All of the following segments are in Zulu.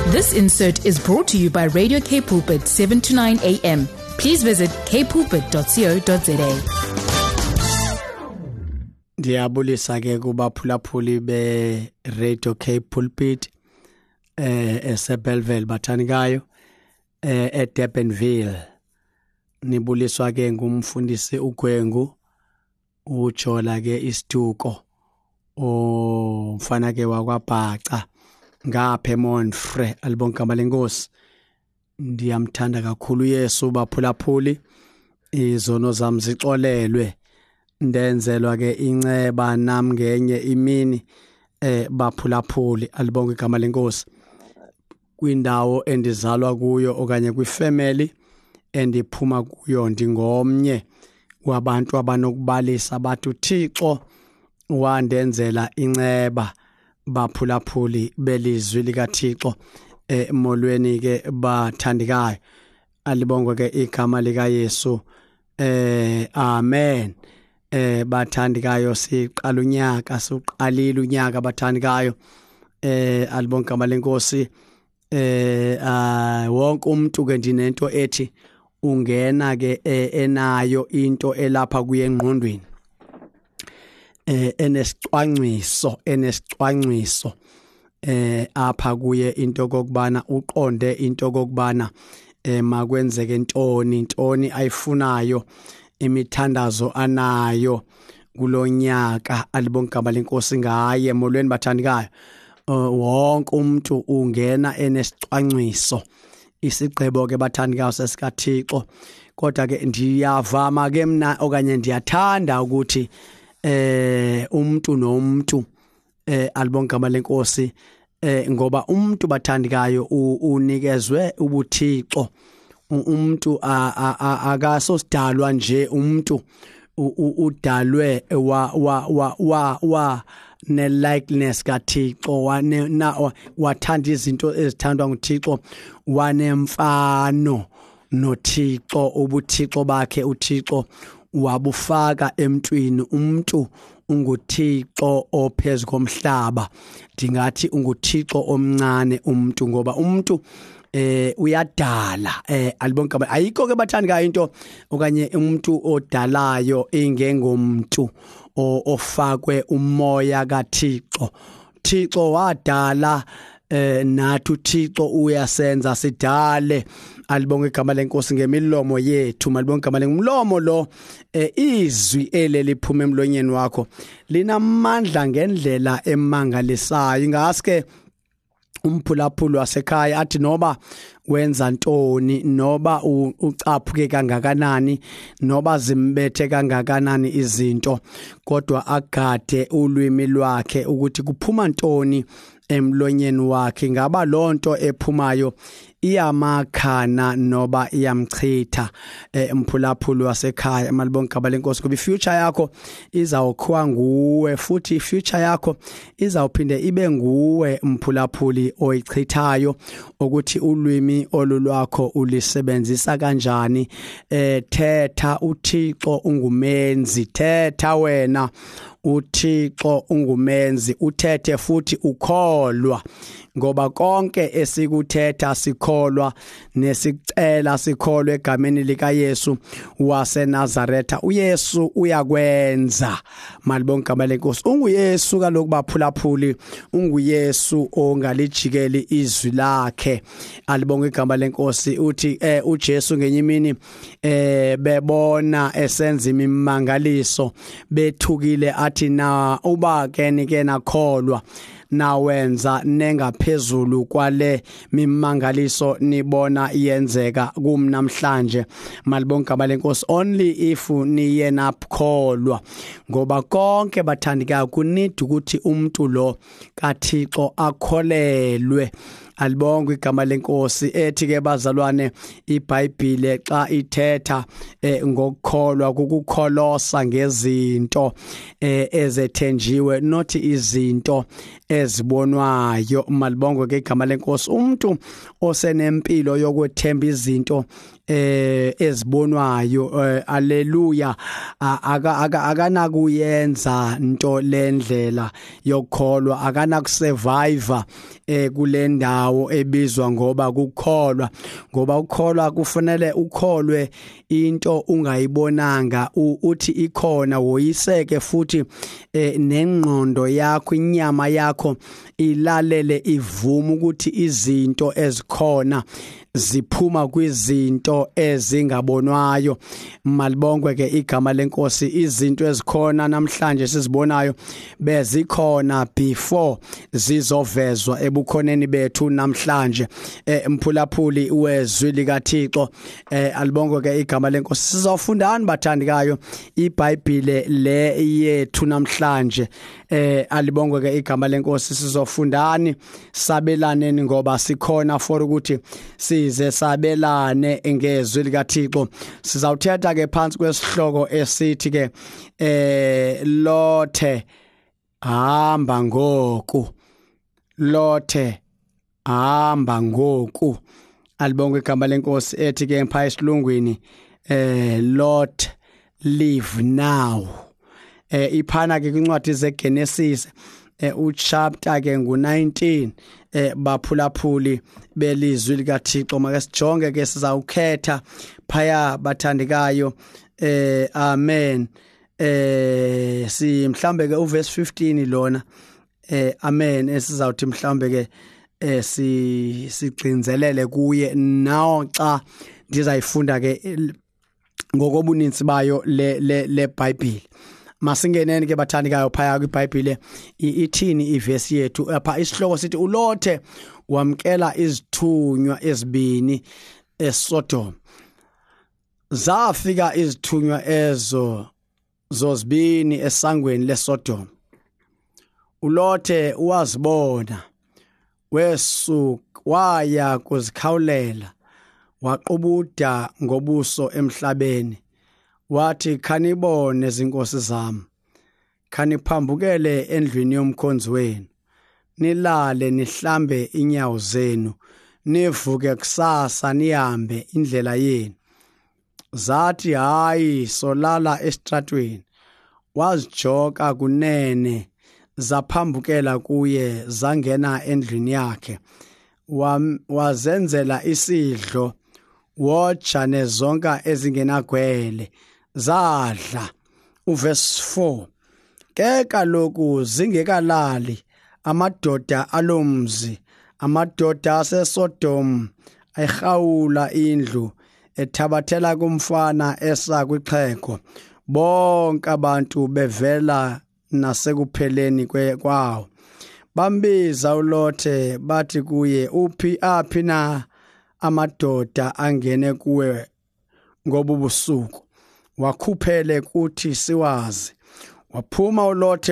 This insert is brought to you by Radio K Pulpit 7 to 9 a.m. Please visit kpulpit.co.za. Ndiyabulisa ke kubaphulaphuli be Radio K Pulpit eSebelville bathanikayo eDurbanville. Nibuliswa ke ngumfundisi uGwengu uJola ke Isituko mfana ke wakwaBhaca ngapha eMonfre alibonke amalenkosi. Ndiyamthanda kakhulu Yesu baphulaphuli, izono zami zixolelwe, ndenzelwa ke inceba nami ngenye imini baphulaphuli alibonke igama lenkosi. Kwindawo endizalwa kuyo okanye kwifamily endiphuma kuyo ndingomnye wabantu abanokubalisa bathi uThixo wandenzela inceba baphulaphuli belizwi likaThixo emolweni ke bathandikayo alibongwe ke igama lika Yesu. Amen. Bathandikayo siqala unyaka siqalile unyaka bathandikayo alibonke igama lenkosi. Wonke umuntu ke ndinento ethi ungena ke enayo into elapha kuye engqondweni enesicwangciso apha kuye into kokubana uqonde into kokubana makwenzeke intoni ayifunayo, imithandazo anayo kulonyaka alibonke igama lenkosi ngaye molweni bathandikayo. Wonke umuntu ungena enesicwangciso, isigqebo ke bathandikayo sesikaThixo. Kodwa ke ndiyavama ke mina okanye ndiyathanda ukuthi umuntu nomuntu alibonke igama lenkosi ngoba umuntu bathandikayo unikezwe ubuthixo. Umuntu akasosidalwa nje, umuntu udalwe wa ne likeness kaThixo, wathanda izinto ezithandwa nguThixo, wanemfano noThixo. Ubuthixo bakhe uThixo wabufaka emntwini. Umuntu unguThixo ophezulu komhlaba, ndingathi unguThixo omncane umuntu, ngoba umuntu uyadala alibonke igama. Ayikho ke bathandikayo into okanye umuntu odalayo ingengomuntu ofakwe umoya kaThixo. Thixo wadala nathi uThixo uyasenza sidale alibonke igama lenkosi ngemilomo yethu. Malibonke igama lengumlomo lo izwi eleliphuma emlonyeni wakho linamandla ngendlela emangalisayo. Ingaske umphulaphuli wasekhaya athi noba wenza ntoni, noba ucaphuke kangakanani, noba zimbethe kangakanani izinto, kodwa agade ulwimi lwakhe ukuthi kuphuma ntoni emlonyeni wakhe. Ngaba lonto ephumayo iyamakhana noba iyamchitha umphulaphuli wasekhaya. Malibonke igama lenkosi ngoba ifuture yakho izawukhiwa nguwe, futhi ifuture yakho izawuphinde ibe nguwe umphulaphuli oyichithayo, ukuthi ulwimi olulwakho ulisebenzisa kanjani. Thetha, uThixo ungumenzi. Thetha wena, uThixo ungumenzi. Uthethe futhi ukholwa, ngoba konke esikuthetha sikholwa, nesicela sikholwe egameni lika Yesu waseNazaretha. uYesu uyakwenza. Malibonke igama lenkosi. UnguYesu kaloku baphulaphuli, unguYesu ongalijikeli izwi lakhe alibonke igama lenkosi. Uthi uJesu ngenye imini bebona esenza imimangaliso, bethukile athi na uba ke nike nakholwa nawenza nengaphezulu kwale mimangaliso nibona iyenzeka kum namhlanje. Malibonke igama lenkosi. Only if niye nakholwa, ngoba konke bathandikayo kunidi ukuthi umuntu lo kaThixo akholelwe. Alibonke igama lenkosi. Ethi ke bazalwane, iBhayibhile xa ithetha ngokukholwa kukukholosa ngezinto ezethenjiwe, not izinto ezibonwayo. Malibonke ke igama lenkosi. Umuntu osenempilo yokwethemba izinto ezibonwayo haleluya akana kuyenza into lendlela yokukholwa akana kusurvive kule ndawo ebizwa ngoba ukukholwa ngoba ukukholwa kufanele ukholwe into ungayibonanga uthi ikhona woyiseke futhi nengqondo yakho inyama yakho ilalele ivuma ukuthi izinto ezikhona ziphuma kwizinto ezingabonwayo malibongwe ke igama lenkosi izinto ezikhona namhlanje sizibonayo bezikhona before zizovezwa ebukhoneni bethu namhlanje mphulaphuli wezwi likaThixo alibongwe ke igama lenkosi sizofundani bathandikayo iBhayibhile le yethu namhlanje alibongwe ke igama lenkosi sizofundani sabelaneni ngoba sikhona for ukuthi size sabelane ngezwi likaThixo sizawuthetha ke phansi kwesihloko esithi ke Lothe hamba ngoku Lothe hamba ngoku alibonke igama lenkosi ethi ke empha esilungwini Lot live now iphana ke kwincwadi zeGenesis uchapter ke ngu19 baphulaphuli belizwi likaThixo make sijonge ke sizawukhetha phaya bathandikayo amen si mhlambe ke uverse 15 lona amen esizawuthi mhlambe ke sigcinzelele kuye nawo xa ndizayifunda ke ngokobuninzi bayo le Bible masingeneni ke bathandikayo phaya kwiBhayibhile ithini iverse yethu apha isihloko sithi uLothe wamkela izithunywa ezibini eSodom zafika izithunywa ezo zozibini esangweni leSodom uLothe wazibona wesuka waya kuzikhawulela waqubuda ngobuso emhlabeni wathi khanibone zinkosi zami khaniphambukele endlwini yomkhonzi wenu nilale nihlambe inyawo zenu nivuke kusasa nihambe indlela yenu zathi hayi solala estratweni wazijoka kunene zaphambukela kuye zangena endlwini yakhe wazenzela isidlo woja nezonka ezingenagwele zadla uverse 4 ke kaloku zingekalali amadoda alomzi amadoda aseSodom ayihawula indlu ethabathela kumfana esa kwixhego bonke abantu bevela nasekupheleni kwawo bambiza uLothe bathi kuye uphi aphi na amadoda angene kuwe ngobubusuku wakhuphele kuthi siwazi waphuma uLothe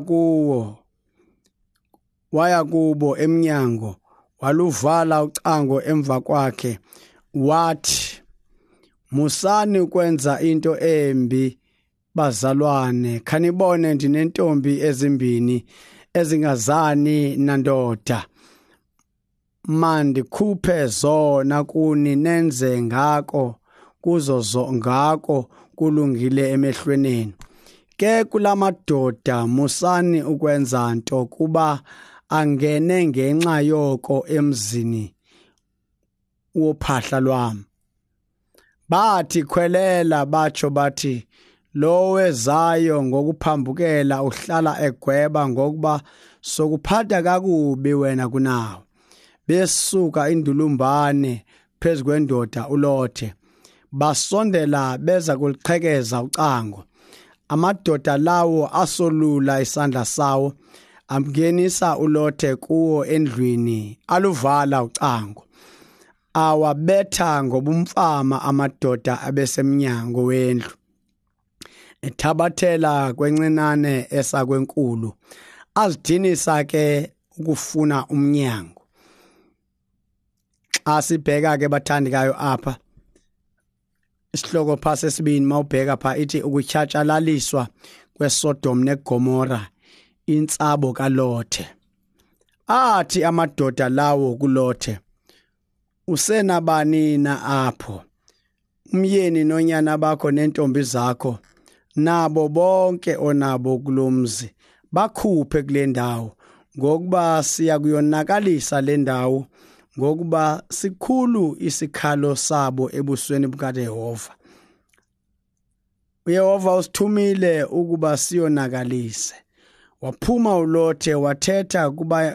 waya kubo eminyango waluvala ucango emva kwakhe wathi musani ukwenza into embi bazalwane khanibone ndinentombi ezimbini ezingazani nandoda mandikhuphe zona kuni nenze ngako kuzo ngako kulungile emehlweni ke kulamadoda musani ukwenza nto kuba angene ngenxa yoko emzini wophahla lwami bathi khwelela batsho bathi lo wezayo ngokuphambukela uhlala egweba ngokuba sokuphatha kakubi wena kunawo besuka indulumbane phezukwendoda uLothe basondela beza kuliqhekeza ucango amadoda lawo asolula isandla sawo amngenisa uLothe kuwo endlwini aluvala ucango awabetha ngobumfama amadoda abesemnyango wendlu ethabathela kwencinane esakwenkulu azidinisa ke ukufuna umnyango asibheka ke bathandikayo apha isihloko phase sibini mawubheka pha ithi ukutshatshalaliswa kweSodom neGomora insabo kaLothe athi amadoda lawo kuLothe usenabani na apho umyeni nonyana bakho nentombi zakho nabo bonke onabo kulomzi bakhuphe kule ndawo ngokuba siya kuyonakalisa le ndawo ngokuba sikhulu isikhalo sabo ebusweni bukaJehova. uYehova usithumile ukuba siyonakalise. Waphuma uLothe wathetha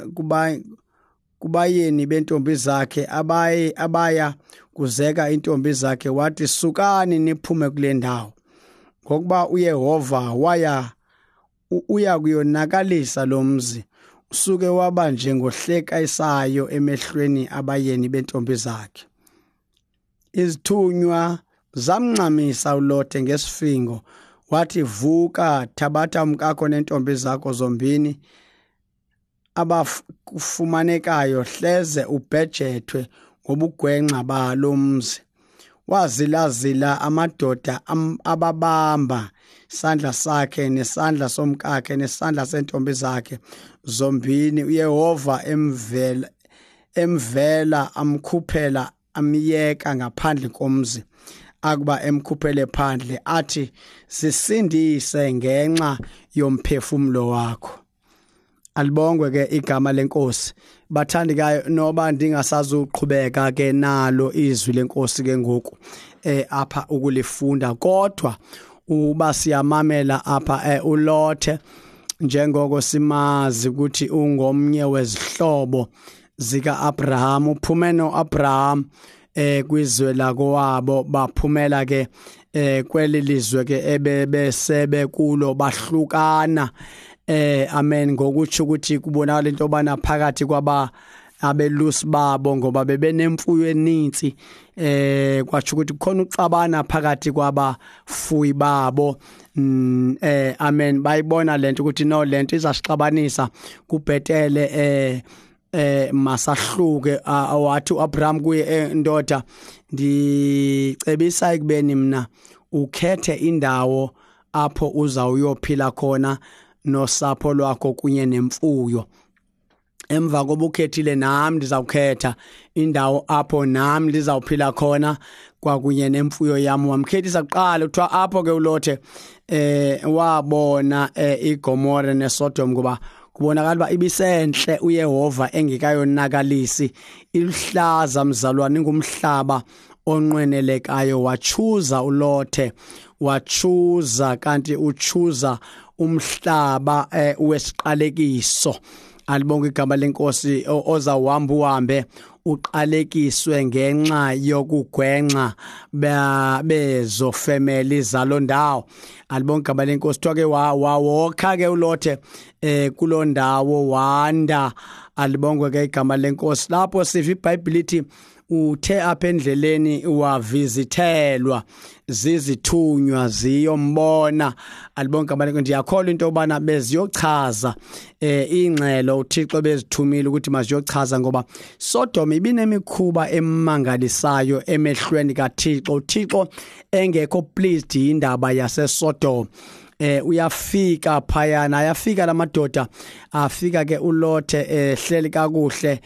kubayeni bentombi zakhe abaya kuzeka intombi zakhe wathi sukani niphume kule ndawo ngokuba uYehova uya kuyonakalisa lo mzi. Usuke waba njengohleka isayo emehlweni abayeni bentombi zakhe. Izithunywa zamncamisa uLothe ngesifingo wathi vuka thabatha umkakho nentombi zakho zombini abafumanekayo hleze ubhejethwe ngobugwenxa balo mzi. Wazilazila amadoda ababamba isandla sakhe nesandla somkakhe nesandla sentombi zakhe zombini. uYehova emvela amkhuphela amyeka ngaphandle komzi akuba emkhuphele phandle athi sisindise ngenxa yomphefumulo wakho. Alibongwe ke igama lenkosi. Bathandikayo noba ndingasazuqhubeka ke nalo izwi lenkosi ke ngoku apha ukulifunda kodwa uba siyamamela apha uLothe njengoko simazi ukuthi ungomnye wezihlobo zika Abraham. Uphume noAbraham kwizwe lakowabo baphumela ke kweli lizwe ke ebesebe kulo bahlukana. Amen. Ngokuthi ukuthi kubonakala into bana phakathi kwaba abelusi babo ngoba bebenemfuyo eninzi kwathi ukuthi khona uxabana phakathi kwabafuyi babo. Amen. Bayibona lento ukuthi no lento izasixabanisa kubhetele masahluke. Wathi uAbraham kuye ndoda ndicebisa ekubeni mina ukhethe indawo apho uzawuyophila khona nosapho lwakho kunye nemfuyo. Emva kobukhethile nami ndizawukhetha indawo apho nami ndizawuphila khona kwakunye nemfuyo yami. Wamkhethisa kuqala kuthiwa apho ke uLothe wabona iGomora neSodom ngoba kubonakala uba ibisenhle uYehova engekayonakalisi. Iluhlaza mzalwane ingumhlaba onqwenelekayo. Wachuza uLothe wachuza kanti uchuza umhlaba wesiqalekiso. Alibonke igama lenkosi. Ozawuhamba uhambe uqalekiswe ngenxa yokugwenxa bezofemeli zalo ndawo. Alibonke igama lenkosi. Kuthiwa ke wawokha ke uLothe kulo ndawo wanda. Alibonke ke igama lenkosi. Lapho siva iBhayibheli lithi uthe apha endleleni wavizithelwa zizithunywa ziyombona. Alibonke abantu ndiyakholwa into obana beziyochaza ingxelo uThixo bezithumile ukuthi maziyochaza ngoba Sodom ibinemikhuba emangalisayo emehlweni kaThixo. uThixo engekho pleased indaba yaseSodom. Uyafika phayana ayafika lamadoda afika ke uLothe hleli kakuhle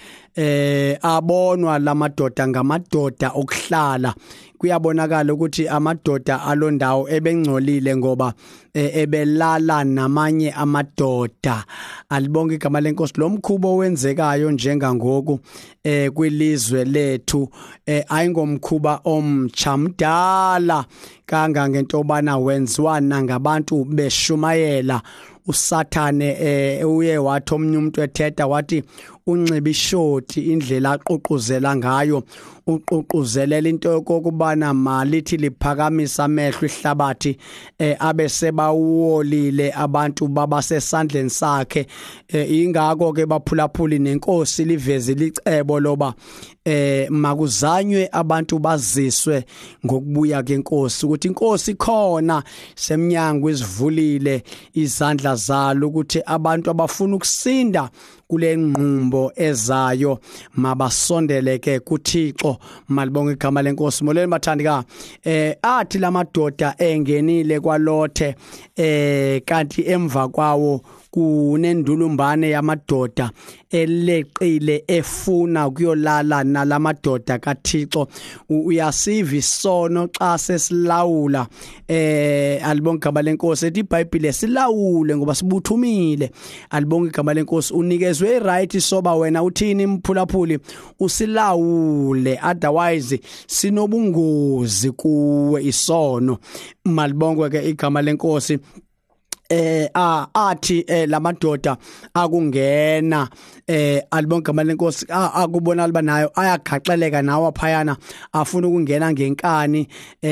abonwa lamadoda ngamadoda okuhlala. Kuyabonakala ukuthi amadoda alondawo ebengcolile ngoba ebelala namanye amadoda. Alibonke igama lenkosi. Lo mkhubo owenzekayo njengangoku kwilizwe lethu ayingomkhuba omtsha mdala kangangento bana wenziwana ngabantu beshumayela. uSathane uye wathi omnye umuntu ethetha wathi unxiba ishoti indlela aququzela ngayo uququzelela into yokubana malithi liphakamisa amehlo ihlabathi abe sebawolile abantu babasesandleni sakhe. Ingakho ke baphulaphuli nenkosi liveze licebo loba makuzanywe abantu baziswe ngokubuya kwenkosi ukuthi inkosi khona semnyango izivulile izandla zalo ukuthi abantu abafuna ukusinda kule nqumbo ezayo mabasondeleke kuThixo. Malibonke igama lenkosi. Molweni bathandika. Athi lamadoda engenile kwaLothe kanti emva kwawo kunendulumbane yamadoda eleqile efuna kuyolala nalamadoda kaThixo. Uyasiva isono xa sesilawula alibonga igama lenkosi ethi iBhayibheli silawule ngoba sibuthumile. Alibonga igama lenkosi unikezwe right soba wena uthini mphulaphuli usilawule, otherwise sinobungozi kuwe isono. Malibongwe ke igama lenkosi. Athi lamadoda akungena alibonga igama lenkosi akubona liba nayo ayagaxeleka nawo phayana afuna ukungena ngenkani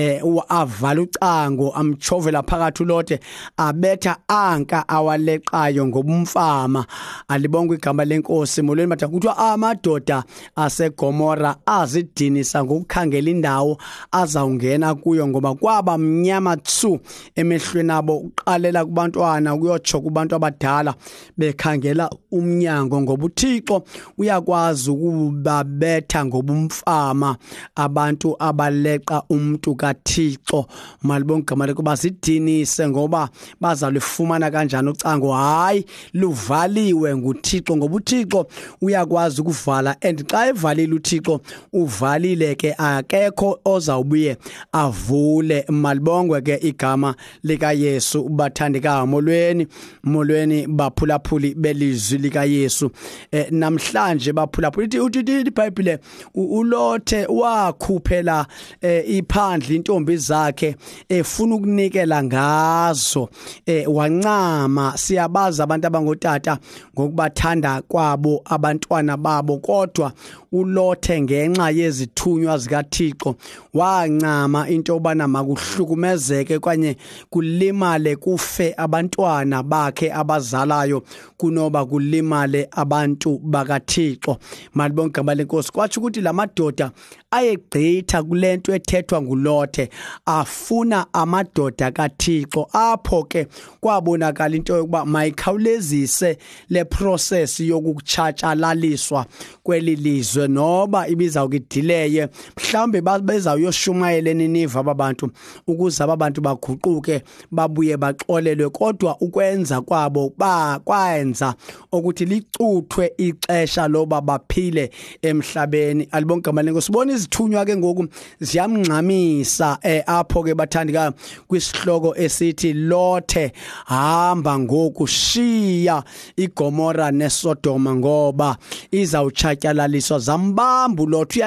avala ucango amchovela phakathi ulothe abetha anka awaleqayo ngobumfama. Alibonga igama lenkosi. Molweni matha kuthiwa amadoda aseGomora azidinisa ngokukhangela indawo azawungena kuyo ngoba kwaba mnyama tsu emehlweni abo uqalela kubantwana kuyotsho kubantu abadala bekhangela umnyango ngoba uThixo uyakwazi ukubabetha ngobumfama abantu abaleqa umuntu kaThixo. Malibonga igama lekuba sidinise ngoba bazalifumana kanjani ucango. Hayi luvaliwe nguThixo ngoba uThixo uyakwazi ukuvala, and xa evalile uThixo uvalile ke akekho ozawubuye avule. Malibongwe ke igama lika Yesu. Bathandeka molweni baphulaphuli belizwi lika Yesu. Namhlanje baphulaphuli uthi iBhayibheli uLothe wakhuphela iphandle intombi zakhe efuna ukunikela ngazo, wancama. Siyabaza abantu abangotata ngokubathanda kwabo abantwana babo, kodwa uLothe ngenxa yezithunywa zikaThixo wancama into obana makuhlukumezeke kanye kulimale kufe abantwana bakhe abazalayo kunoba kulimale abantu bakaThixo. Malibonga igama lenkosi. Kwathi ukuthi lamadoda ayegqitha kulento ethethwa nguLothe afuna amadoda kaThixo. Apho ke kwabonakala into yokuba mayikhawulezise le process yokuchatshalaliswa kweli lizwe noba ibizawukidileye, mhlambe bezawuyoshumayela eNiniva ababantu ukuze ababantu baguquke babuye baxolelwe, kodwa ukwenza kwabo kwenza ukuthi licuthwe ixesha loba baphile emhlabeni. Alibonga igama lenkosi. Sibona izithunywa ke ngoku ziyamncamisa apho ke bathandika kwisihloko esithi Lothe hamba ngoku shiya iGomora neSodoma ngoba izawutshatyalaliswa. Zambamba uLothe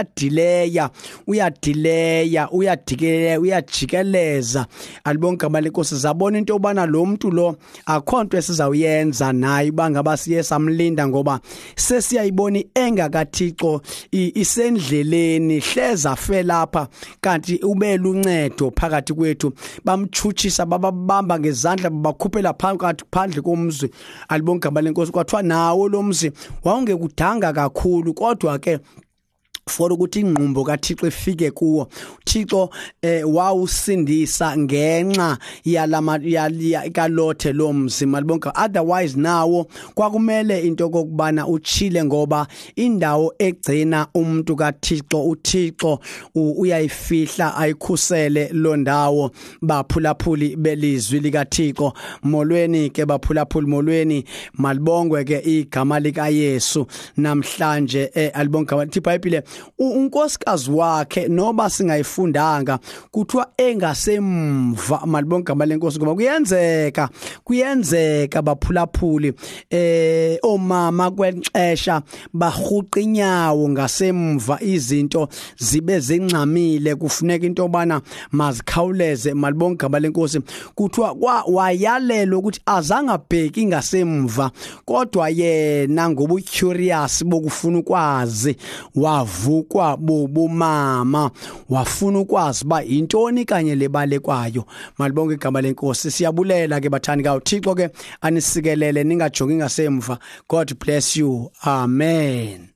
uyajikeleza. Alibonga igama lenkosi. Zabona into obana lo muntu lo akhonto esizawuyenza naye bangaba siye samlinda ngoba sesiyayibona engakaThixo isendleleni hleza fe lapha kanti ubela uncedo phakathi kwethu. Bamthuthisa bababamba ngezandla babakhuphela phandle komzi. Alibonga igama lenkosi. Kwathiwa nawo lo mzi wawungekudanga kakhulu, kodwa ke for ukuthi ingqumbo kaThixo ifike kuwo, uThixo wawusindisa ngenxa kaLothe lo mzi. Malibonga. Otherwise nawo kwakumele into kokubana uchile ngoba indawo egcina umuntu kaThixo uThixo uyayifihla ayikhusele lo ndawo. Baphulaphuli belizwi likaThixo molweni ke baphulaphuli molweni. Malibongwe ke igama lika Yesu namhlanje. Alibonga iBhayibheli unkosikazi wakhe noba singayifundanga kuthiwa engasemva. Malibonga igama lenkosi ngoba kuyenzeka baphulaphuli omama kwenxesha bahuqa inyawo ngasemva, izinto zibe zincamile, kufuneka into obana mazikhawuleze. Malibonga igama lenkosi. Kuthiwa wayalelwa ukuthi azangabheki ngasemva, kodwa yena ngoba curious bokufuna ukwazi wavukwa bobumama wafuna ukwazi ba intoni kanye lebalekwayo. Malibonga igama lenkosi. Siyabulela ke bathandikayo. Thixo ke anisikelele ningajongi ngasemva. God bless you. Amen.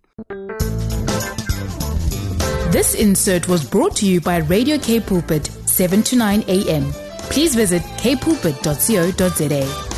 This insert was brought to you by Radio K Pulpit 7 to 9 a.m. Please visit kpulpit.co.za.